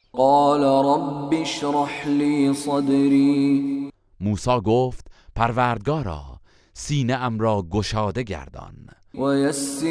قال رب اشرح لي صدری. موسی گفت پروردگارا سینه ام را گشاده گردان و یسر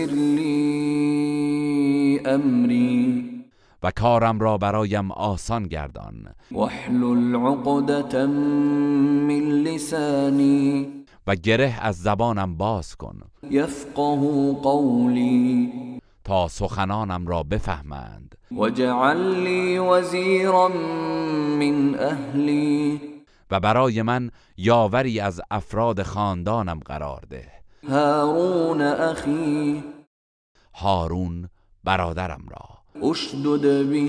لی امری. و کارم را برایم آسان گردان. واحلل عقدة من لسانی. و گره از زبانم باز کن یفقه قولی. تا سخنانم را بفهمند. واجعل لی وزیرا من اهلی. و برای من یاوری از افراد خاندانم قرار ده. هارون اخی. هارون برادرم را. اشدد به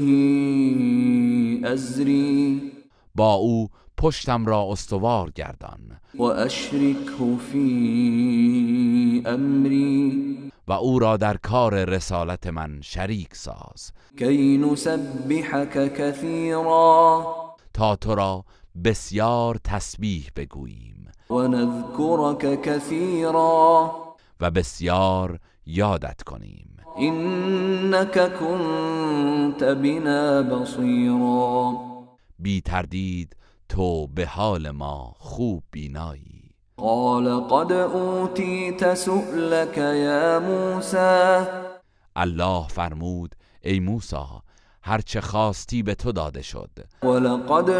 ازری. با او پشتم را استوار گردان. و اشرکه فی امری. و او را در کار رسالت من شریک ساز. کی نسبحک کثیرا. تا تو را بسیار تسبیح بگوییم و نذکرک کثیرا. و بسیار یادت کنیم. انک کنت بنا بصیرا. بی تردید تو به حال ما خوب بینایی. قال قد اوتیت سؤلک یا موسی. الله فرمود ای موسی هرچه خواستی به تو داده شد. ولقد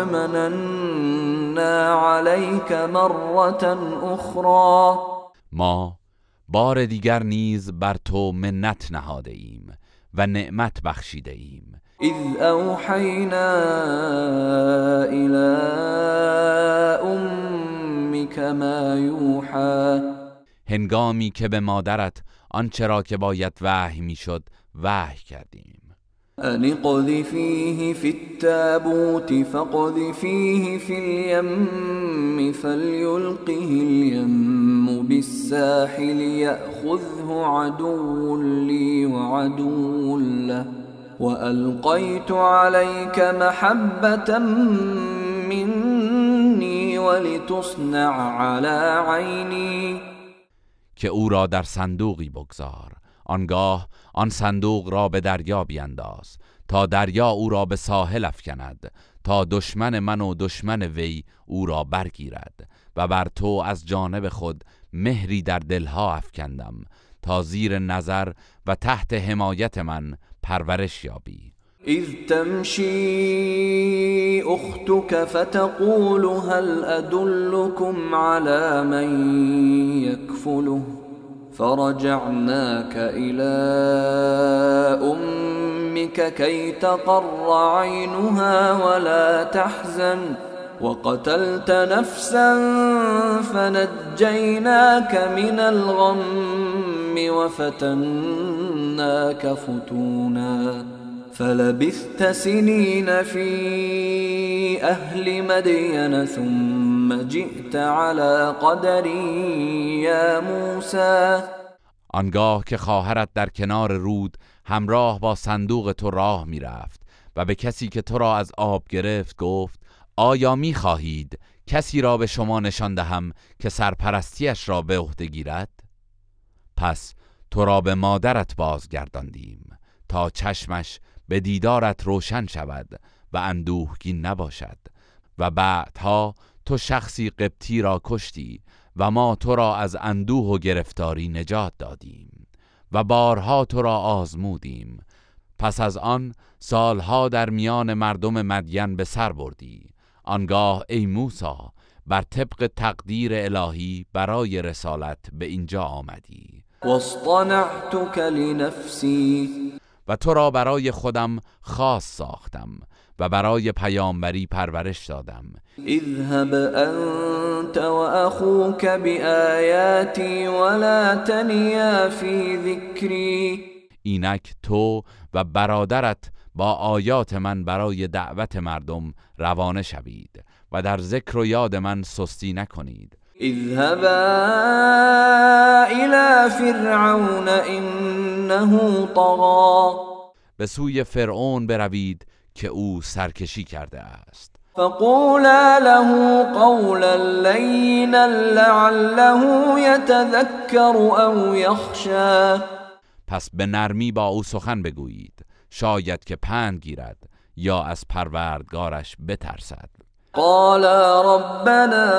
مننا علیک مرة اخرى. ما بار دیگر نیز بر تو منت نهاده ایم و نعمت بخشیده ایم. اذ اوحینا الی امک ما یوحی. هنگامی که به مادرت آنچه را که باید وحی میشد وحی کردیم. ان اقذفیه فی التابوت فاقذفیه فی الیم فلیلقه الیم بالساحل یأخذه عدو لی وعدو له والقیت علیک محبة منی ولتصنع علی عینی. که او را در صندوقی بگذار، آنگاه آن صندوق را به دریا بینداز تا دریا او را به ساحل افکند، تا دشمن من و دشمن وی او را برگیرد. و بر تو از جانب خود مهری در دلها افکندم تا زیر نظر و تحت حمایت من پرورش یابی. اذ تمشی اختك فتقول هل ادلكم على من يكفله فرجعناك الى امك كي تقر عينها ولا تحزن وقتلت نفسا فنجيناك من الغم وفتناك فتونا فلبثت سنين في أهل مدين ثم جئت على قدری یا موسی. آنگاه که خواهرت در کنار رود همراه با صندوق تو راه می رفت و به کسی که تو را از آب گرفت گفت آیا می خواهید کسی را به شما نشان دهم که سرپرستیش را به عهده گیرد؟ پس تو را به مادرت بازگرداندیم تا چشمش به دیدارت روشن شود و اندوهگین نباشد. و بعدها تو شخصی قبطی را کشتی و ما تو را از اندوه و گرفتاری نجات دادیم و بارها تو را آزمودیم. پس از آن سالها در میان مردم مدین به سر بردی. آنگاه ای موسی بر طبق تقدیر الهی برای رسالت به اینجا آمدی. واصطنعتك لنفسی. و تو را برای خودم خاص ساختم و برای پیامبری پرورش دادم. اذهب انت واخوك بآیاتی ولا تنیا فی ذکری. اینک تو و برادرت با آیات من برای دعوت مردم روانه شوید و در ذکر و یاد من سستی نکنید. اذهبا الى فرعون انه طغى. به سوی فرعون بروید که او سرکشی کرده است. فقولا له قولا لینا لعله یتذکر او یخشی. پس به نرمی با او سخن بگویید، شاید که پند گیرد یا از پروردگارش بترسد. قال ربنا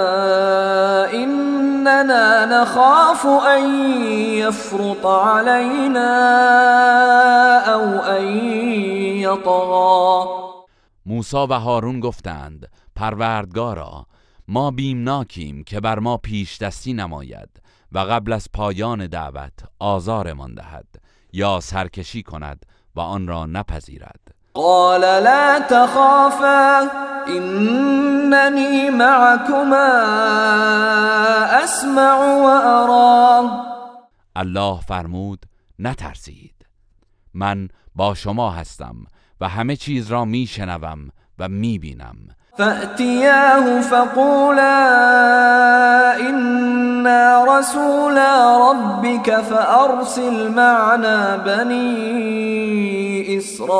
إننا نخاف أن يفرط علينا أو أن يطغى. موسی و هارون گفتند پروردگارا ما بیمناکیم که بر ما پیش دستی نماید و قبل از پایان دعوت آزارمان دهد یا سرکشی کند و آن را نپذیرد. قال لا تخافا إنني معكما أسمع وأرى. الله فرمود نترسید، من با شما هستم و همه چیز را میشنوم و میبینم. فأتياه فقولا إنا رسولا ربك فأرسل معنا بني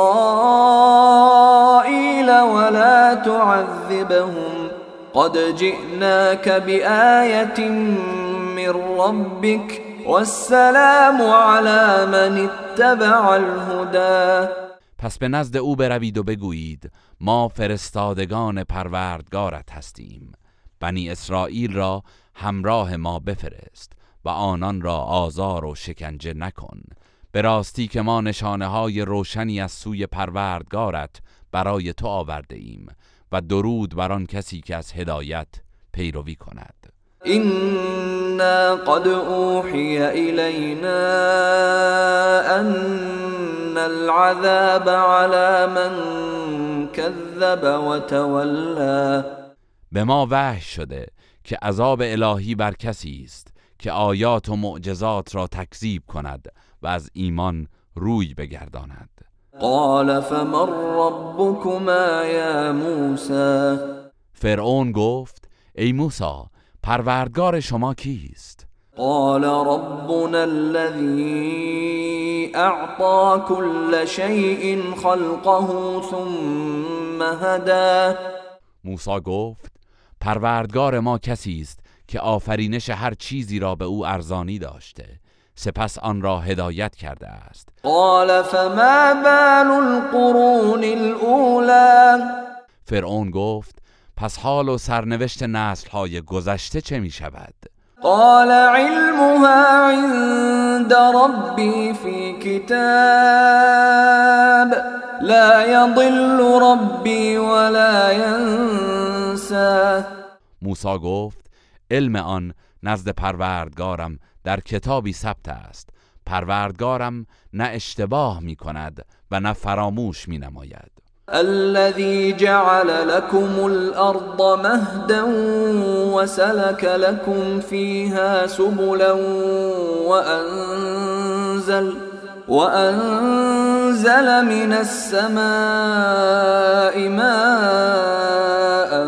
إسرائيل ولا تعذبهم قد جئناك بآية من ربك والسلام على من اتبع الهدى. پس به نزد او بروید و بگویید ما فرستادگان پروردگارت هستیم، بنی اسرائیل را همراه ما بفرست و آنان را آزار و شکنجه نکن. به راستی که ما نشانه های روشنی از سوی پروردگارت برای تو آورده ایم و درود بر آن کسی که از هدایت پیروی کند. إنا قد أوحي إلينا أن العذاب على من كذب وتولى. به ما وحی شده که عذاب الهی بر کسی است که آیات و معجزات را تکذیب کند و از ایمان روی بگرداند. قال فمن ربكما يا موسى. فرعون گفت ای موسی پروردگار شما کیست؟ قال ربنا الذي أعطى كل شيء خلقه ثم هدى. موسی گفت پروردگار ما کسی است که آفرینش هر چیزی را به او ارزانی داشته سپس آن را هدایت کرده است. قال فما بال القرون الأولى. فرعون گفت پس حال و سرنوشت نسل‌های گذشته چه می شود؟ قال علمها عند ربي في كتاب لا يضل ربي ولا ينسى. موسی گفت علم آن نزد پروردگارم در کتابی ثبت است، پروردگارم نه اشتباه می کند و نه فراموش می نماید. الذي جعل لكم الأرض مهدا وسلك لكم فيها سبلا وأنزل من السماء ماء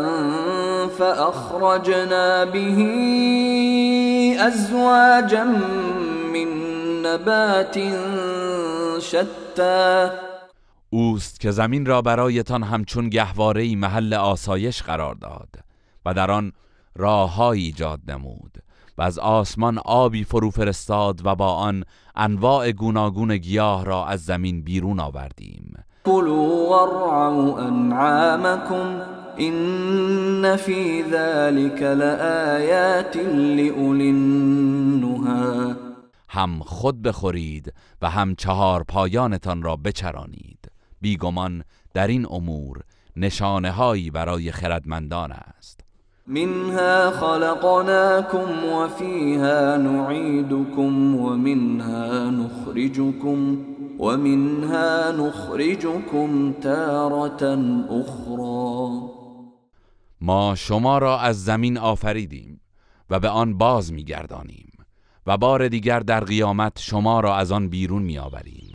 فأخرجنا به أزواجا من نبات شتى. اوست که زمین را برایتان همچون گهواره‌ای محل آسایش قرار داد و در آن راه‌هایی ایجاد نمود و از آسمان آبی فرو فرستاد و با آن انواع گوناگون گیاه را از زمین بیرون آوردیم. كلوا وارعوا انعامكم ان في ذلك لآیات لأولی النهی. هم خود بخورید و هم چهار پایانتان را بچرانید. بیگمان در این امور نشانه هایی برای خردمندان است. منها خلقناكم وفيها نعيدكم ومنها نخرجكم تارة أخرى. ما شما را از زمین آفریدیم و به آن باز می‌گردانیم و بار دیگر در قیامت شما را از آن بیرون می‌آوریم.